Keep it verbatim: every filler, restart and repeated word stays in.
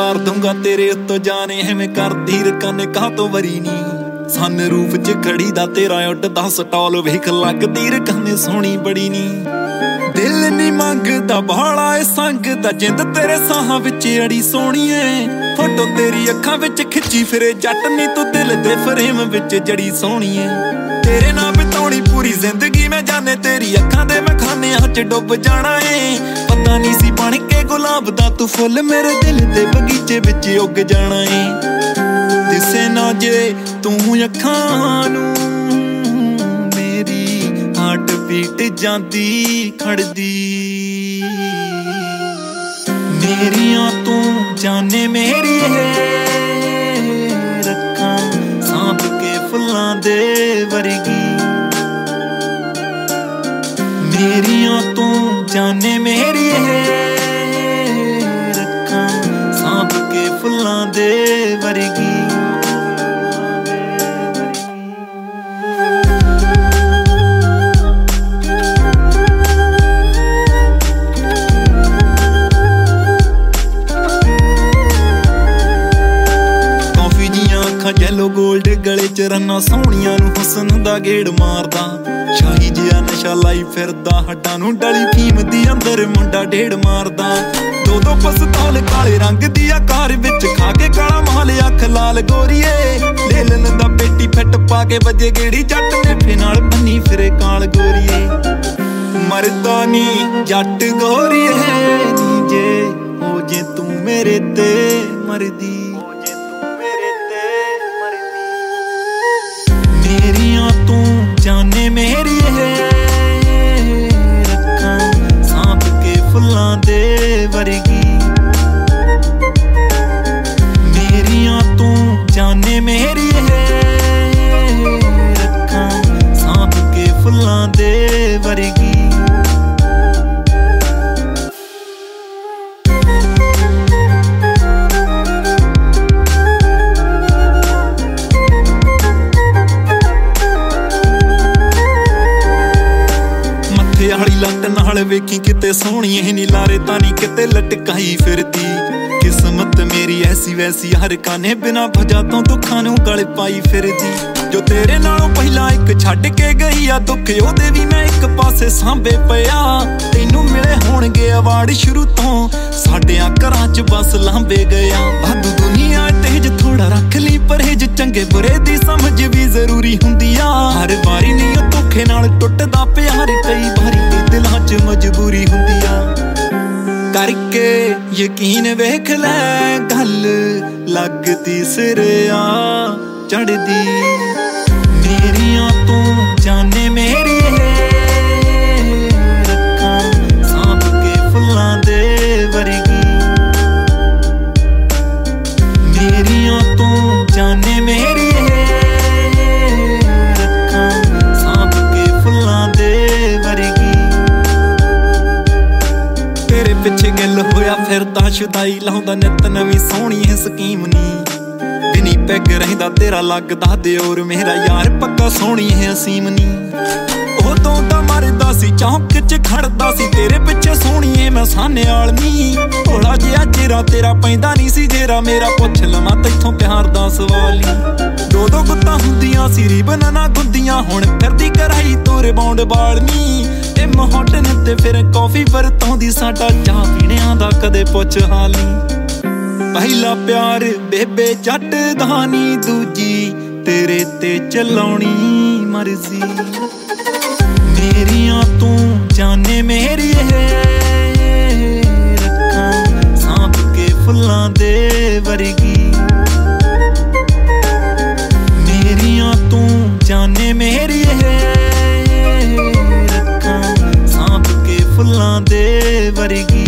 तार दूंगा तेरे उत्तों जाने है मैं कर धीर कन कहा तो वरी नी सन रूप च खड़ी दा तेरा उड्डदा स्टॉल वेख लगदी रकने सोहनी बड़ी नी दिल नी मंगदा बाला ए संग दा जिंद तेरे साहां विच अड़ी सोहणीए फोटो तेरी अखां विच खिच्ची फिरे जट नी तू दिल दे फ्रेम विच जड़ी सोहणीए तेरे नाल बिताउणी पूरी जिंदगी मैं जाने तेरी अखां दे मैं खानियां च डुब जाना है पता नहीं सी बन के गुलाब दा तू फुल मेरे दिल दे बगीचे विच उग जाना है दिसे ना जे तू अखां नूं मेरी हार्ट बीट जांदी खड़दी मेरियां तू जाने मेरी है रखां सांभ के फुल्लां दे वर्गी मेरियां तू जाने मेरी है रखां सांभ के फुल्लां दे वर्गी येलो गोल्ड गले च रन्ना सोहणियां नूं हुसन दा गेड़ मारदा शाही जिहा नशा लाई फिरदा हड्डां नूं डली फीम दी अंदर मुंडा ढेड़ मारदा दो दो पस्ताल काले रंग दी कार विच खा के काला माल अख लाल गोरीए ले लेन दा पेटी फिट पा के वजे गेड़ी जट नेफे नाल बन्नी फिरे काल गोरीए मरदा नी जट गोरीए नी जे हो जे तू मेरे ते मरदी मेरियां तू जाने मेरी है रखां सांभ के फुल्लां दे वर्गी मेरियां तू जाने मेरी है रखां सांभ के फुल्लां दे वर्गी हाली लट नाल वेखी किते सोहणीए नी लारे तानी किते लटकाई फिरदी किस्मत मेरी ऐसी वैसी हर काने बिना वजह तो दुखां नूं गल पाई फिरदी जो तेरे नालों पहला एक छड्ड के गई आ दुख ओहदे भी मैं एक पासे सांभे पिया तैनूं मिले होणगे अवार्ड शुरू तो साडियां घरां च बस लांभे गया वाधू दुनिया तेज थोड़ा रख ली परहेज चंगे बुरे दी समझ भी जरूरी हुंदी आ हर वारी नहीं ओ धोखे नाल टुटदा प्यार कई वारी दिलां च मजबूरी हुंदी आ करके यकीन वेख लै गल लगदी सिरे आ चढ़दी मेरियां तू जाने मेरी है रखां सांभ के फुल्लां दे वर्गी मेरियां तू जाने मेरी है रखां सांभ के फुल्लां दे वर्गी तेरे पिछे गिल होया फिरदा शुदाई लाउंदा नित नवीं सोहणी है स्कीम नी बिनी पैग रहिंदा तेरा लगदा दिओर मेरा यार पक्का सोहणी है असीम नी उदों दा मरदा सी चौंक च खड़दा सी तेरे पिछे सोहणीए मैं साने वाल नी भोला जिहा चेहरा तेरा पैंदा नहीं सी जेरा मेरा पुछ लवां तैथों प्यार दा सवाल नी दो दो गुत्तां हुंदियां सी रिबन ना गुंदियां हुण फिरदी कराई तोरे बौंड बाल नी ए मोहटन ते फिर कॉफी वरतोंदी साडा चाह पीणिਆਂ दा कदे पुछ हाल नी पहला प्यार बेबे जट दा नी दूजी तेरे ते चलाउणी मर्जी मेरियां तू जाने मेरी है रखां सांभ के फुल्लां दे वर्गी मेरियां तू जाने मेरी है रखां सांभ के फुल्लां दे वर्गी